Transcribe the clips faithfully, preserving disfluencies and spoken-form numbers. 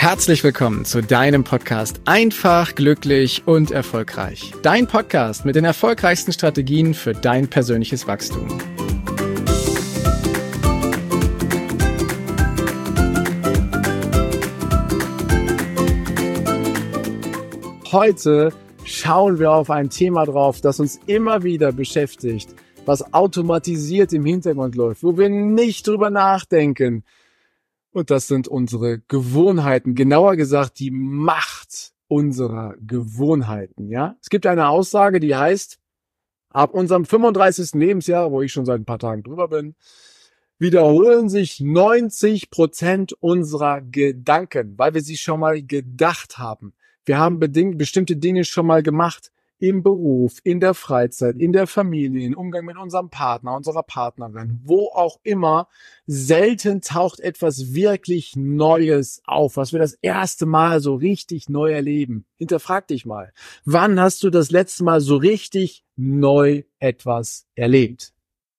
Herzlich willkommen zu deinem Podcast Einfach, glücklich und erfolgreich. Dein Podcast mit den erfolgreichsten Strategien für dein persönliches Wachstum. Heute schauen wir auf ein Thema drauf, das uns immer wieder beschäftigt, was automatisiert im Hintergrund läuft, wo wir nicht drüber nachdenken. Und das sind unsere Gewohnheiten, genauer gesagt die Macht unserer Gewohnheiten. Ja, es gibt eine Aussage, die heißt, ab unserem fünfunddreißigsten Lebensjahr, wo ich schon seit ein paar Tagen drüber bin, wiederholen sich neunzig Prozent unserer Gedanken, weil wir sie schon mal gedacht haben. Wir haben bedingt, bestimmte Dinge schon mal gemacht, im Beruf, in der Freizeit, in der Familie, im Umgang mit unserem Partner, unserer Partnerin, wo auch immer. Selten taucht etwas wirklich Neues auf, was wir das erste Mal so richtig neu erleben. Hinterfrag dich mal, wann hast du das letzte Mal so richtig neu etwas erlebt?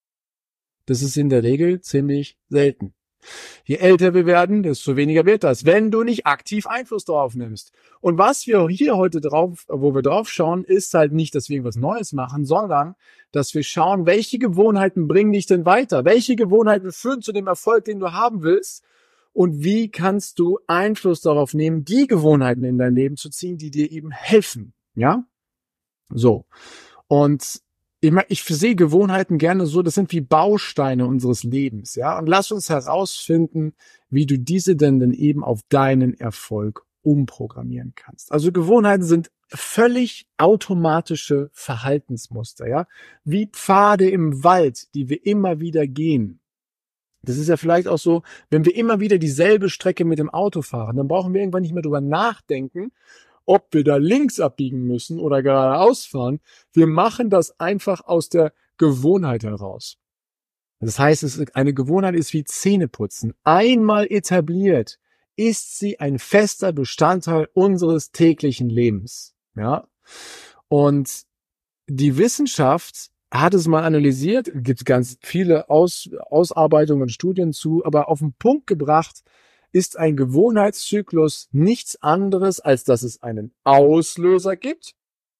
Das ist in der Regel ziemlich selten. Je älter wir werden, desto weniger wird das, wenn du nicht aktiv Einfluss darauf nimmst. Und was wir hier heute drauf, wo wir drauf schauen, ist halt nicht, dass wir irgendwas Neues machen, sondern, dass wir schauen, welche Gewohnheiten bringen dich denn weiter? Welche Gewohnheiten führen zu dem Erfolg, den du haben willst? Und wie kannst du Einfluss darauf nehmen, die Gewohnheiten in dein Leben zu ziehen, die dir eben helfen? Ja? So. Und Ich, ich sehe Gewohnheiten gerne so, das sind wie Bausteine unseres Lebens, ja. Und lass uns herausfinden, wie du diese denn dann eben auf deinen Erfolg umprogrammieren kannst. Also Gewohnheiten sind völlig automatische Verhaltensmuster, ja. Wie Pfade im Wald, die wir immer wieder gehen. Das ist ja vielleicht auch so, wenn wir immer wieder dieselbe Strecke mit dem Auto fahren, dann brauchen wir irgendwann nicht mehr drüber nachdenken, ob wir da links abbiegen müssen oder geradeaus fahren. Wir machen das einfach aus der Gewohnheit heraus. Das heißt, es ist, eine Gewohnheit ist wie Zähneputzen. Einmal etabliert, ist sie ein fester Bestandteil unseres täglichen Lebens. Ja? Und die Wissenschaft hat es mal analysiert, gibt ganz viele Aus, Ausarbeitungen und Studien zu, aber auf den Punkt gebracht, ist ein Gewohnheitszyklus nichts anderes, als dass es einen Auslöser gibt,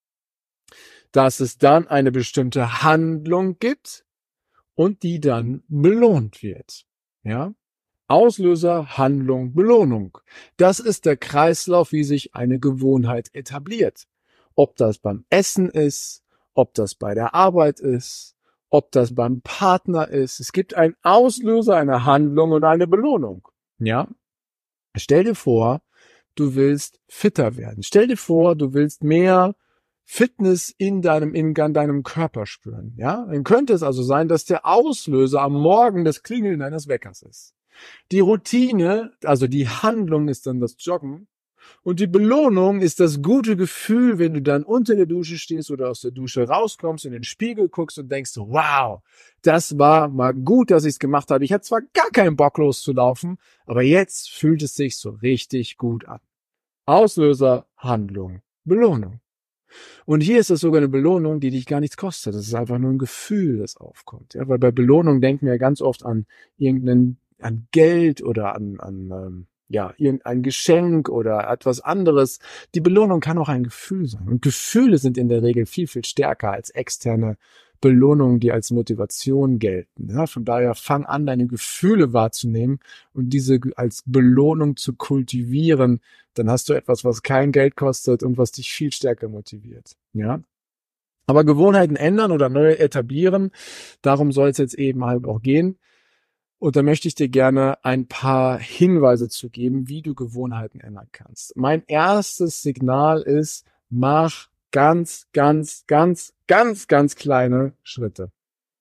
dass es dann eine bestimmte Handlung gibt und die dann belohnt wird. Ja? Auslöser, Handlung, Belohnung. Das ist der Kreislauf, wie sich eine Gewohnheit etabliert. Ob das beim Essen ist, ob das bei der Arbeit ist, ob das beim Partner ist. Es gibt einen Auslöser, eine Handlung und eine Belohnung. Ja? Stell dir vor, du willst fitter werden. Stell dir vor, du willst mehr Fitness in deinem, in deinem Körper spüren. Ja? Dann könnte es also sein, dass der Auslöser am Morgen das Klingeln deines Weckers ist. Die Routine, also die Handlung ist dann das Joggen. Und die Belohnung ist das gute Gefühl, wenn du dann unter der Dusche stehst oder aus der Dusche rauskommst, in den Spiegel guckst und denkst, wow, das war mal gut, dass ich es gemacht habe. Ich hatte zwar gar keinen Bock loszulaufen, aber jetzt fühlt es sich so richtig gut an. Auslöser, Handlung, Belohnung. Und hier ist es sogar eine Belohnung, die dich gar nichts kostet. Das ist einfach nur ein Gefühl, das aufkommt. Ja, weil bei Belohnung denken wir ganz oft an irgendein, an Geld oder an, an ähm, ja, irgendein Geschenk oder etwas anderes. Die Belohnung kann auch ein Gefühl sein. Und Gefühle sind in der Regel viel, viel stärker als externe Belohnungen, die als Motivation gelten. Ja, von daher fang an, deine Gefühle wahrzunehmen und diese als Belohnung zu kultivieren. Dann hast du etwas, was kein Geld kostet und was dich viel stärker motiviert. Ja. Aber Gewohnheiten ändern oder neu etablieren, darum soll es jetzt eben halt auch gehen. Und da möchte ich dir gerne ein paar Hinweise zu geben, wie du Gewohnheiten ändern kannst. Mein erstes Signal ist, mach ganz, ganz, ganz, ganz, ganz kleine Schritte.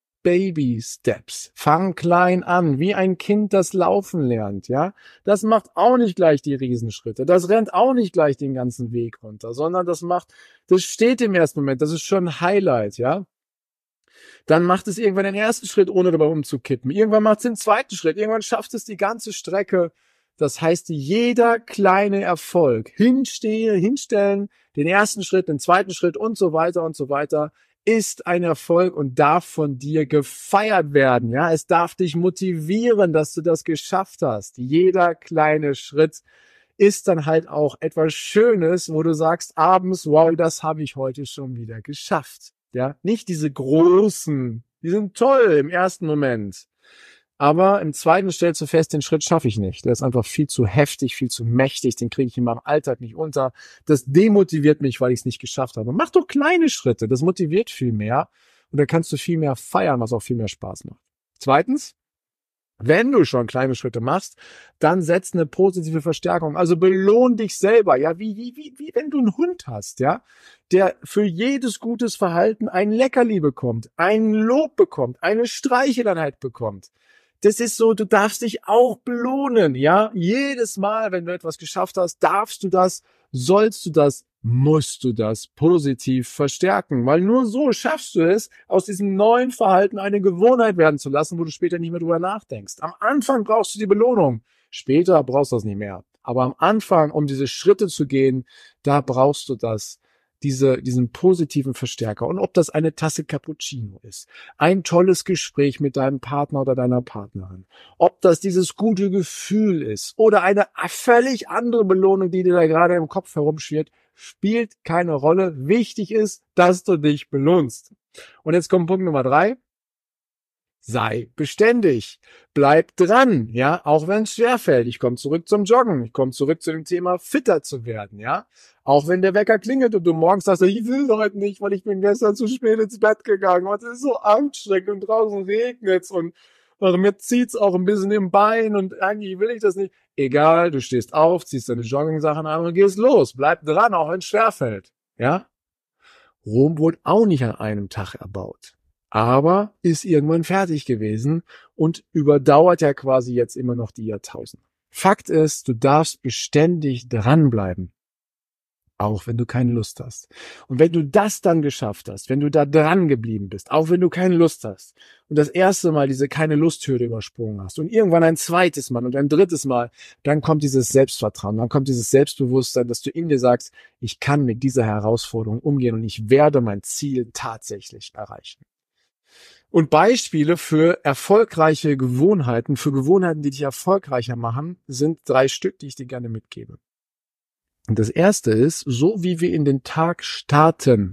Baby Steps. Fang klein an, wie ein Kind, das laufen lernt, ja. Das macht auch nicht gleich die Riesenschritte. Das rennt auch nicht gleich den ganzen Weg runter, sondern das macht, das steht im ersten Moment, das ist schon ein Highlight, ja. Dann macht es irgendwann den ersten Schritt, ohne dabei umzukippen. Irgendwann macht es den zweiten Schritt. Irgendwann schafft es die ganze Strecke. Das heißt, jeder kleine Erfolg, hinstehe, hinstellen, den ersten Schritt, den zweiten Schritt und so weiter und so weiter, ist ein Erfolg und darf von dir gefeiert werden. Ja, es darf dich motivieren, dass du das geschafft hast. Jeder kleine Schritt ist dann halt auch etwas Schönes, wo du sagst abends, wow, das habe ich heute schon wieder geschafft. Ja, nicht diese großen, die sind toll im ersten Moment. Aber im zweiten stellst du fest, den Schritt schaffe ich nicht. Der ist einfach viel zu heftig, viel zu mächtig, den kriege ich in meinem Alltag nicht unter. Das demotiviert mich, weil ich es nicht geschafft habe. Mach doch kleine Schritte, das motiviert viel mehr und da kannst du viel mehr feiern, was auch viel mehr Spaß macht. Zweitens, wenn du schon kleine Schritte machst, dann setz eine positive Verstärkung. Also belohn dich selber, ja, wie, wie, wie, wie wenn du einen Hund hast, ja, der für jedes gutes Verhalten ein Leckerli bekommt, ein Lob bekommt, eine Streicheleinheit bekommt. Das ist so, du darfst dich auch belohnen, ja. Jedes Mal, wenn du etwas geschafft hast, darfst du das, sollst du das, musst du das positiv verstärken. Weil nur so schaffst du es, aus diesem neuen Verhalten eine Gewohnheit werden zu lassen, wo du später nicht mehr drüber nachdenkst. Am Anfang brauchst du die Belohnung, später brauchst du das nicht mehr. Aber am Anfang, um diese Schritte zu gehen, da brauchst du das. Diese, diesen positiven Verstärker. Und ob das eine Tasse Cappuccino ist, ein tolles Gespräch mit deinem Partner oder deiner Partnerin, ob das dieses gute Gefühl ist oder eine völlig andere Belohnung, die dir da gerade im Kopf herumschwirrt, spielt keine Rolle. Wichtig ist, dass du dich belohnst. Und jetzt kommt Punkt Nummer drei. Sei beständig. Bleib dran, ja, auch wenn es schwerfällt. Ich komme zurück zum Joggen. Ich komme zurück zu dem Thema, fitter zu werden, ja. Auch wenn der Wecker klingelt und du morgens sagst, ich will heute nicht, weil ich bin gestern zu spät ins Bett gegangen. Und es ist so anstrengend und draußen regnet's und also mir zieht's auch ein bisschen im Bein und eigentlich will ich das nicht. Egal, du stehst auf, ziehst deine Jogging-Sachen an und gehst los. Bleib dran, auch wenn es schwerfällt, ja. Rom wurde auch nicht an einem Tag erbaut. Aber ist irgendwann fertig gewesen und überdauert ja quasi jetzt immer noch die Jahrtausende. Fakt ist, du darfst beständig dranbleiben, auch wenn du keine Lust hast. Und wenn du das dann geschafft hast, wenn du da dran geblieben bist, auch wenn du keine Lust hast und das erste Mal diese keine Lusthürde übersprungen hast und irgendwann ein zweites Mal und ein drittes Mal, dann kommt dieses Selbstvertrauen, dann kommt dieses Selbstbewusstsein, dass du in dir sagst, ich kann mit dieser Herausforderung umgehen und ich werde mein Ziel tatsächlich erreichen. Und Beispiele für erfolgreiche Gewohnheiten, für Gewohnheiten, die dich erfolgreicher machen, sind drei Stück, die ich dir gerne mitgebe. Und das erste ist, so wie wir in den Tag starten,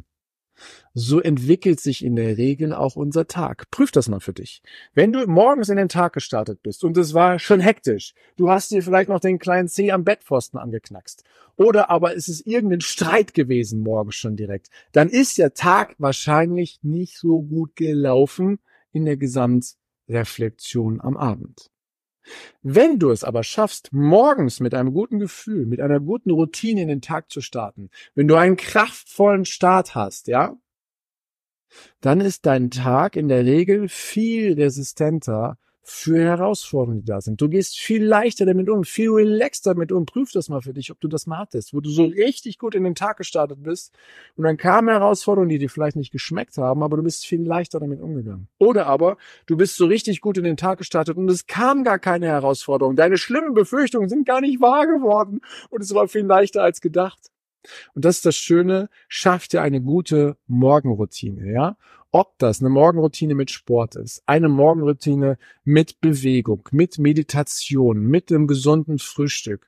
so entwickelt sich in der Regel auch unser Tag. Prüf das mal für dich. Wenn du morgens in den Tag gestartet bist und es war schon hektisch, du hast dir vielleicht noch den kleinen Zeh am Bettpfosten angeknackst oder aber es ist irgendein Streit gewesen morgens schon direkt, dann ist der Tag wahrscheinlich nicht so gut gelaufen in der Gesamtreflexion am Abend. Wenn du es aber schaffst, morgens mit einem guten Gefühl, mit einer guten Routine in den Tag zu starten, wenn du einen kraftvollen Start hast, ja, dann ist dein Tag in der Regel viel resistenter für Herausforderungen, die da sind. Du gehst viel leichter damit um, viel relaxter damit um. Prüf das mal für dich, ob du das mal hattest, wo du so richtig gut in den Tag gestartet bist und dann kamen Herausforderungen, die dir vielleicht nicht geschmeckt haben, aber du bist viel leichter damit umgegangen. Oder aber du bist so richtig gut in den Tag gestartet und es kam gar keine Herausforderung. Deine schlimmen Befürchtungen sind gar nicht wahr geworden und es war viel leichter als gedacht. Und das ist das Schöne, schaff dir eine gute Morgenroutine, ja. Ob das eine Morgenroutine mit Sport ist, eine Morgenroutine mit Bewegung, mit Meditation, mit einem gesunden Frühstück.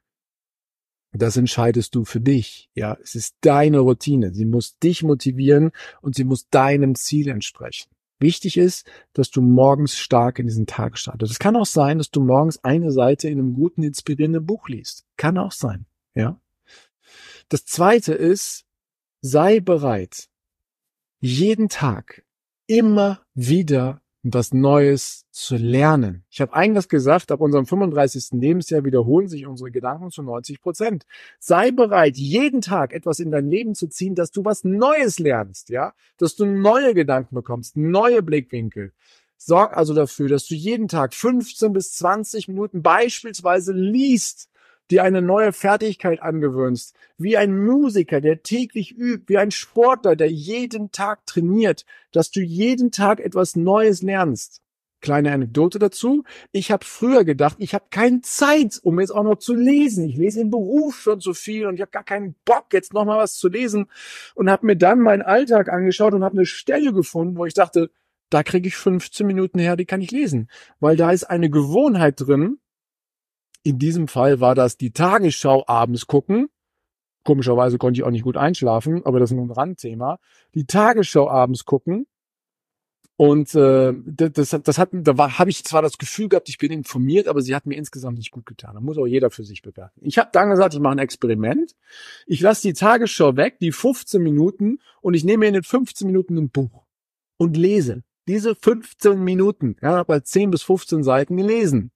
Das entscheidest du für dich, ja. Es ist deine Routine. Sie muss dich motivieren und sie muss deinem Ziel entsprechen. Wichtig ist, dass du morgens stark in diesen Tag startest. Es kann auch sein, dass du morgens eine Seite in einem guten, inspirierenden Buch liest. Kann auch sein, ja. Das zweite ist, sei bereit, jeden Tag immer wieder was Neues zu lernen. Ich habe eingangs gesagt, ab unserem fünfunddreißigsten Lebensjahr wiederholen sich unsere Gedanken zu neunzig Prozent. Sei bereit, jeden Tag etwas in dein Leben zu ziehen, dass du was Neues lernst, ja, dass du neue Gedanken bekommst, neue Blickwinkel. Sorg also dafür, dass du jeden Tag fünfzehn bis zwanzig Minuten beispielsweise liest, dir eine neue Fertigkeit angewöhnst, wie ein Musiker, der täglich übt, wie ein Sportler, der jeden Tag trainiert, dass du jeden Tag etwas Neues lernst. Kleine Anekdote dazu. Ich habe früher gedacht, ich habe keine Zeit, um jetzt auch noch zu lesen. Ich lese im Beruf schon zu viel und ich habe gar keinen Bock, jetzt noch mal was zu lesen und habe mir dann meinen Alltag angeschaut und habe eine Stelle gefunden, wo ich dachte, da kriege ich fünfzehn Minuten her, die kann ich lesen, weil da ist eine Gewohnheit drin. In diesem Fall war das die Tagesschau abends gucken. Komischerweise konnte ich auch nicht gut einschlafen, aber das ist nur ein Randthema. Die Tagesschau abends gucken. Und äh, das, das hat, da war, habe ich zwar das Gefühl gehabt, ich bin informiert, aber sie hat mir insgesamt nicht gut getan. Da muss auch jeder für sich bewerten. Ich habe dann gesagt, ich mache ein Experiment. Ich lasse die Tagesschau weg, die fünfzehn Minuten, und ich nehme mir in den fünfzehn Minuten ein Buch und lese. Diese fünfzehn Minuten, ja, bei zehn bis fünfzehn Seiten gelesen.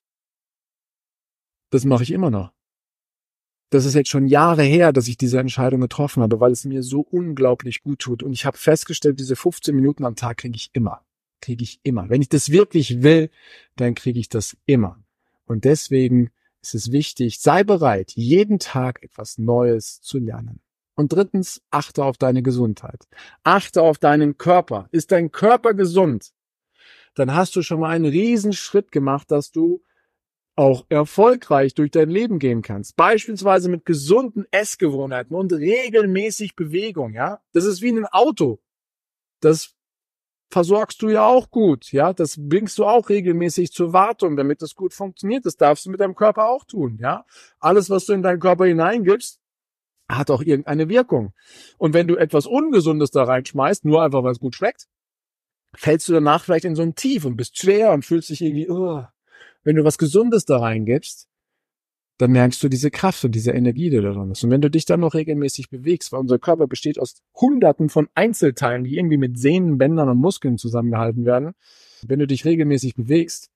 Das mache ich immer noch. Das ist jetzt schon Jahre her, dass ich diese Entscheidung getroffen habe, weil es mir so unglaublich gut tut. Und ich habe festgestellt, diese fünfzehn Minuten am Tag kriege ich immer. Kriege ich immer. Wenn ich das wirklich will, dann kriege ich das immer. Und deswegen ist es wichtig, sei bereit, jeden Tag etwas Neues zu lernen. Und drittens, achte auf deine Gesundheit. Achte auf deinen Körper. Ist dein Körper gesund? Dann hast du schon mal einen riesen Schritt gemacht, dass du auch erfolgreich durch dein Leben gehen kannst. Beispielsweise mit gesunden Essgewohnheiten und regelmäßig Bewegung, ja. Das ist wie ein Auto. Das versorgst du ja auch gut, ja. Das bringst du auch regelmäßig zur Wartung, damit das gut funktioniert. Das darfst du mit deinem Körper auch tun, ja. Alles, was du in deinen Körper hineingibst, hat auch irgendeine Wirkung. Und wenn du etwas Ungesundes da reinschmeißt, nur einfach, weil es gut schmeckt, fällst du danach vielleicht in so ein Tief und bist schwer und fühlst dich irgendwie, uh. Wenn du was Gesundes da reingibst, dann merkst du diese Kraft und diese Energie, die da drin ist. Und wenn du dich dann noch regelmäßig bewegst, weil unser Körper besteht aus Hunderten von Einzelteilen, die irgendwie mit Sehnen, Bändern und Muskeln zusammengehalten werden. Wenn du dich regelmäßig bewegst,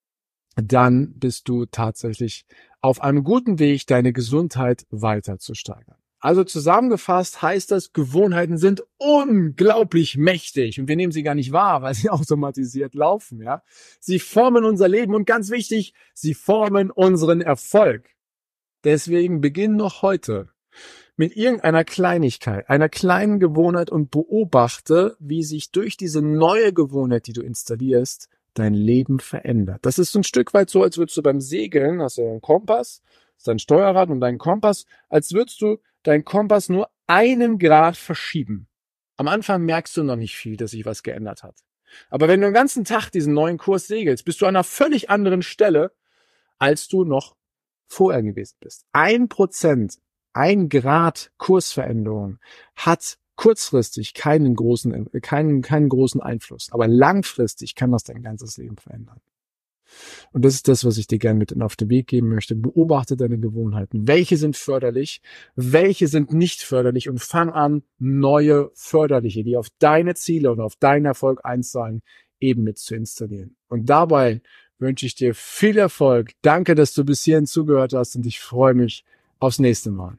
dann bist du tatsächlich auf einem guten Weg, deine Gesundheit weiter zu steigern. Also zusammengefasst heißt das, Gewohnheiten sind unglaublich mächtig und wir nehmen sie gar nicht wahr, weil sie automatisiert laufen, ja. Sie formen unser Leben und ganz wichtig, sie formen unseren Erfolg. Deswegen beginn noch heute mit irgendeiner Kleinigkeit, einer kleinen Gewohnheit und beobachte, wie sich durch diese neue Gewohnheit, die du installierst, dein Leben verändert. Das ist so ein Stück weit so, als würdest du beim Segeln, hast du einen Kompass, hast dein Steuerrad und deinen Kompass, als würdest du deinen Kompass nur einen Grad verschieben. Am Anfang merkst du noch nicht viel, dass sich was geändert hat. Aber wenn du den ganzen Tag diesen neuen Kurs segelst, bist du an einer völlig anderen Stelle, als du noch vorher gewesen bist. Ein Prozent, ein Grad Kursveränderung hat kurzfristig keinen großen, keinen, keinen großen Einfluss. Aber langfristig kann das dein ganzes Leben verändern. Und das ist das, was ich dir gerne mit auf den Weg geben möchte. Beobachte deine Gewohnheiten. Welche sind förderlich? Welche sind nicht förderlich? Und fang an, neue förderliche, die auf deine Ziele und auf deinen Erfolg einzahlen, eben mit zu installieren. Und dabei wünsche ich dir viel Erfolg. Danke, dass du bis hierhin zugehört hast und ich freue mich aufs nächste Mal.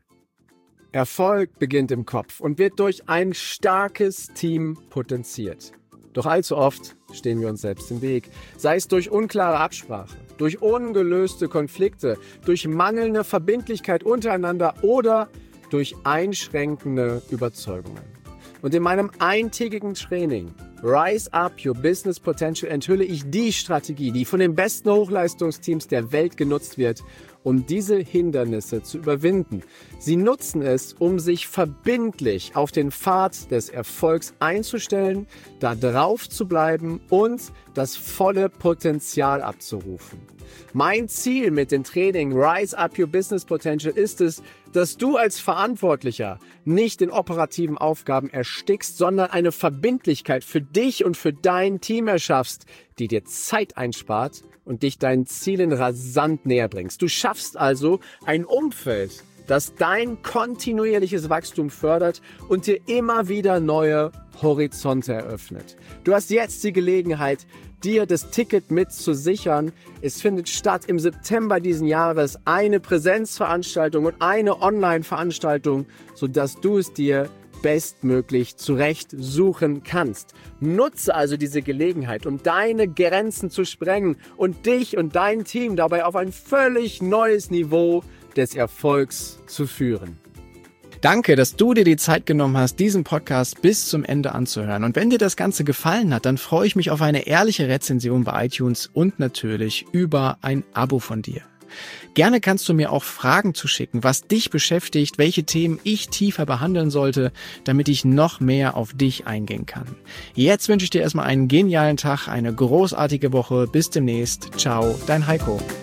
Erfolg beginnt im Kopf und wird durch ein starkes Team potenziert. Doch allzu oft stehen wir uns selbst im Weg, sei es durch unklare Absprache, durch ungelöste Konflikte, durch mangelnde Verbindlichkeit untereinander oder durch einschränkende Überzeugungen. Und in meinem eintägigen Training Rise Up Your Business Potential enthülle ich die Strategie, die von den besten Hochleistungsteams der Welt genutzt wird, um diese Hindernisse zu überwinden. Sie nutzen es, um sich verbindlich auf den Pfad des Erfolgs einzustellen, da drauf zu bleiben und das volle Potenzial abzurufen. Mein Ziel mit dem Training Rise Up Your Business Potential ist es, dass du als Verantwortlicher nicht in operativen Aufgaben erstickst, sondern eine Verbindlichkeit für dich und für dein Team erschaffst, die dir Zeit einspart und dich deinen Zielen rasant näher bringst. Du schaffst also ein Umfeld, das dein kontinuierliches Wachstum fördert und dir immer wieder neue Horizonte eröffnet. Du hast jetzt die Gelegenheit, dir das Ticket mit zu sichern. Es findet statt im September diesen Jahres eine Präsenzveranstaltung und eine Online-Veranstaltung, sodass du es dir bestmöglich zurecht suchen kannst. Nutze also diese Gelegenheit, um deine Grenzen zu sprengen und dich und dein Team dabei auf ein völlig neues Niveau des Erfolgs zu führen. Danke, dass du dir die Zeit genommen hast, diesen Podcast bis zum Ende anzuhören. Und wenn dir das Ganze gefallen hat, dann freue ich mich auf eine ehrliche Rezension bei iTunes und natürlich über ein Abo von dir. Gerne kannst du mir auch Fragen zuschicken, was dich beschäftigt, welche Themen ich tiefer behandeln sollte, damit ich noch mehr auf dich eingehen kann. Jetzt wünsche ich dir erstmal einen genialen Tag, eine großartige Woche. Bis demnächst. Ciao, dein Heiko.